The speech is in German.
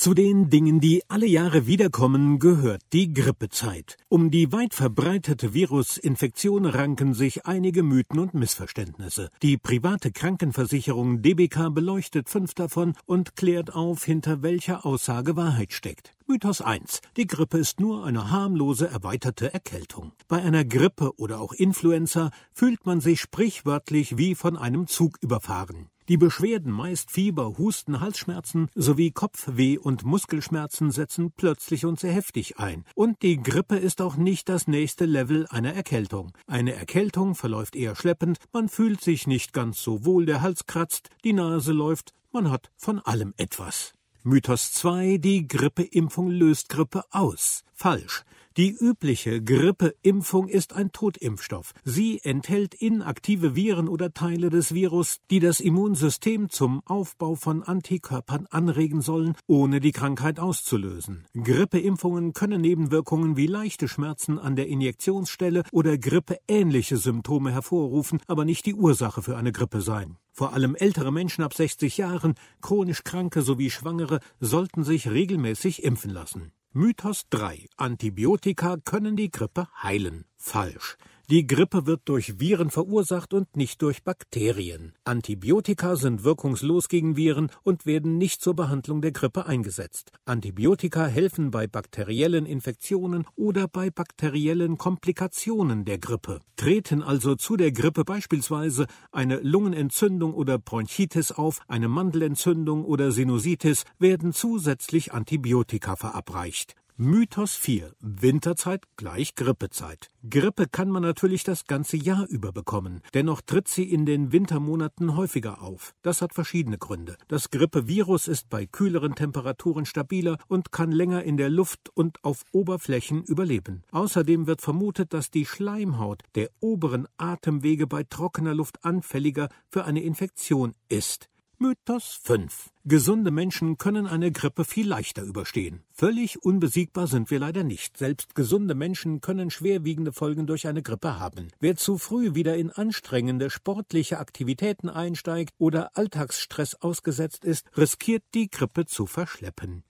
Zu den Dingen, die alle Jahre wiederkommen, gehört die Grippezeit. Um die weit verbreitete Virusinfektion ranken sich einige Mythen und Missverständnisse. Die private Krankenversicherung DBK beleuchtet 5 davon und klärt auf, hinter welcher Aussage Wahrheit steckt. Mythos 1. Die Grippe ist nur eine harmlose, erweiterte Erkältung. Bei einer Grippe oder auch Influenza fühlt man sich sprichwörtlich wie von einem Zug überfahren. Die Beschwerden, meist Fieber, Husten, Halsschmerzen sowie Kopfweh und Muskelschmerzen setzen plötzlich und sehr heftig ein. Und die Grippe ist auch nicht das nächste Level einer Erkältung. Eine Erkältung verläuft eher schleppend, man fühlt sich nicht ganz so wohl, der Hals kratzt, die Nase läuft, man hat von allem etwas. Mythos 2. Die Grippeimpfung löst Grippe aus. Falsch. Die übliche Grippeimpfung ist ein Totimpfstoff. Sie enthält inaktive Viren oder Teile des Virus, die das Immunsystem zum Aufbau von Antikörpern anregen sollen, ohne die Krankheit auszulösen. Grippeimpfungen können Nebenwirkungen wie leichte Schmerzen an der Injektionsstelle oder grippeähnliche Symptome hervorrufen, aber nicht die Ursache für eine Grippe sein. Vor allem ältere Menschen ab 60 Jahren, chronisch Kranke sowie Schwangere sollten sich regelmäßig impfen lassen. Mythos 3. Antibiotika können die Grippe heilen. Falsch. Die Grippe wird durch Viren verursacht und nicht durch Bakterien. Antibiotika sind wirkungslos gegen Viren und werden nicht zur Behandlung der Grippe eingesetzt. Antibiotika helfen bei bakteriellen Infektionen oder bei bakteriellen Komplikationen der Grippe. Treten also zu der Grippe beispielsweise eine Lungenentzündung oder Bronchitis auf, eine Mandelentzündung oder Sinusitis, werden zusätzlich Antibiotika verabreicht. Mythos 4. Winterzeit gleich Grippezeit. Grippe kann man natürlich das ganze Jahr über bekommen. Dennoch tritt sie in den Wintermonaten häufiger auf. Das hat verschiedene Gründe. Das Grippevirus ist bei kühleren Temperaturen stabiler und kann länger in der Luft und auf Oberflächen überleben. Außerdem wird vermutet, dass die Schleimhaut der oberen Atemwege bei trockener Luft anfälliger für eine Infektion ist. Mythos 5. Gesunde Menschen können eine Grippe viel leichter überstehen. Völlig unbesiegbar sind wir leider nicht. Selbst gesunde Menschen können schwerwiegende Folgen durch eine Grippe haben. Wer zu früh wieder in anstrengende sportliche Aktivitäten einsteigt oder Alltagsstress ausgesetzt ist, riskiert die Grippe zu verschleppen.